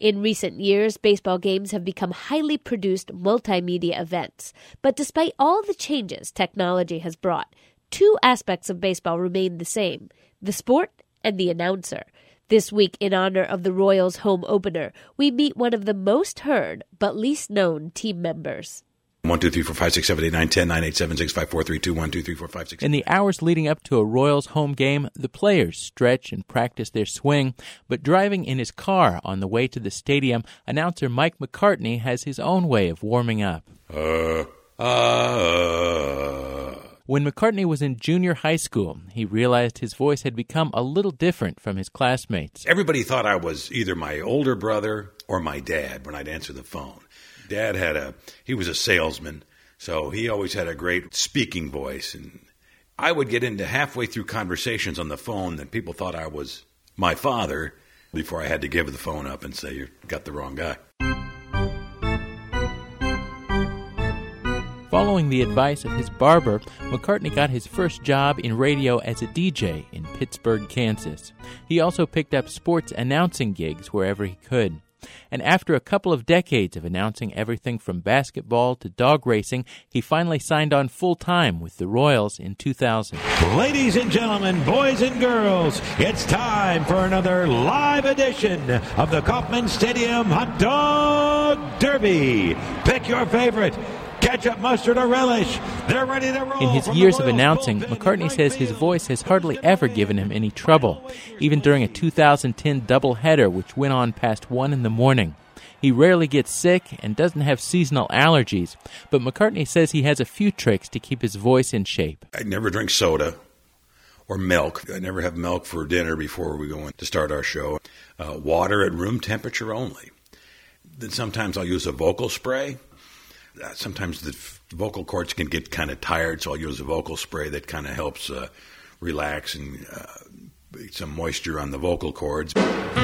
In recent years, baseball games have become highly produced multimedia events. But despite all the changes technology has brought, two aspects of baseball remain the same: the sport and the announcer. This week, in honor of the Royals' home opener, we meet one of the most heard but least known team members. 1, 2, 3, 4, 5, 6, 7, 8, 9, 10, 9, 8, 7, 6, 5, 4, 3, 2, 1, 2, 3, 4, 5, 6. In the hours leading up to a Royals home game, the players stretch and practice their swing, but driving in his car on the way to the stadium, announcer Mike McCartney has his own way of warming up. When McCartney was in junior high school, he realized his voice had become a little different from his classmates. Everybody thought I was either my older brother or my dad when I'd answer the phone. Dad he was a salesman, so he always had a great speaking voice. And I would get into halfway through conversations on the phone that people thought I was my father before I had to give the phone up and say, "You got the wrong guy." Following the advice of his barber, McCartney got his first job in radio as a DJ in Pittsburgh, Kansas. He also picked up sports announcing gigs wherever he could. And after a couple of decades of announcing everything from basketball to dog racing, he finally signed on full-time with the Royals in 2000. Ladies and gentlemen, boys and girls, it's time for another live edition of the Kauffman Stadium Hot Dog Derby. Pick your favorite. Ketchup, mustard, or relish. They're ready to roll. In his years of announcing, McCartney says his voice has hardly ever given him any trouble, even during a 2010 doubleheader which went on past 1 in the morning. He rarely gets sick and doesn't have seasonal allergies, but McCartney says he has a few tricks to keep his voice in shape. I never drink soda or milk. I never have milk for dinner before we go in to start our show. Water at room temperature only. Then sometimes I'll use a vocal spray. Sometimes the vocal cords can get kind of tired, so I'll use a vocal spray that kind of helps relax and some moisture on the vocal cords.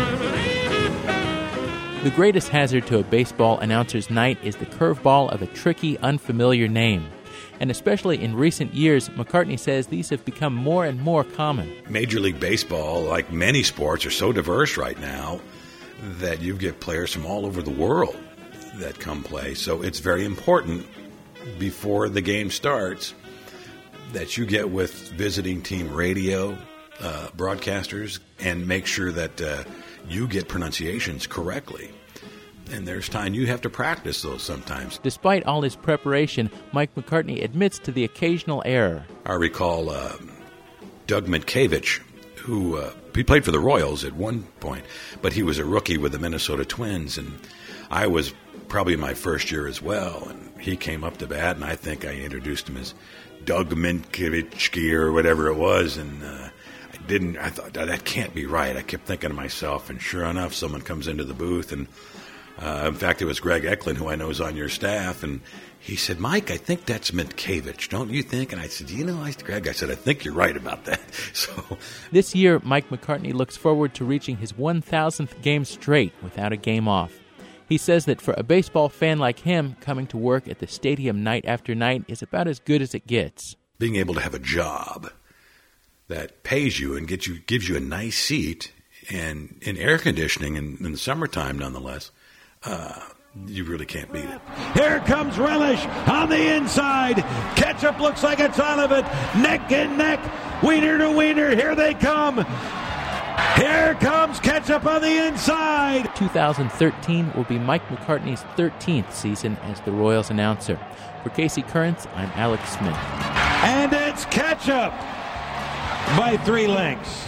The greatest hazard to a baseball announcer's night is the curveball of a tricky, unfamiliar name. And especially in recent years, McCartney says these have become more and more common. Major League Baseball, like many sports, are so diverse right now that you get players from all over the world that come play. So it's very important before the game starts that you get with visiting team radio broadcasters and make sure that you get pronunciations correctly. And there's time you have to practice those sometimes. Despite all his preparation, Mike McCartney admits to the occasional error. I recall Doug Mientkiewicz, who he played for the Royals at one point, but he was a rookie with the Minnesota Twins, and I was probably my first year as well, and he came up to bat, and I think I introduced him as Doug Mientkiewicz or whatever it was, and I thought, that can't be right. I kept thinking to myself, and sure enough, someone comes into the booth, and in fact, it was Greg Eklund, who I know is on your staff, and he said, "Mike, I think that's Mientkiewicz, don't you think?" And I said, Greg, I think you're right about that. So this year, Mike McCartney looks forward to reaching his 1,000th game straight without a game off. He says that for a baseball fan like him, coming to work at the stadium night after night is about as good as it gets. Being able to have a job that pays you and gives you a nice seat and in air conditioning in the summertime, nonetheless, you really can't beat it. Here comes Relish on the inside. Ketchup looks like it's out of it. Neck and neck. Wiener to wiener. Here they come. Here comes Ketchup on the inside. 2013 will be Mike McCartney's 13th season as the Royals announcer. For Casey Currents, I'm Alex Smith. And it's Ketchup by 3 lengths.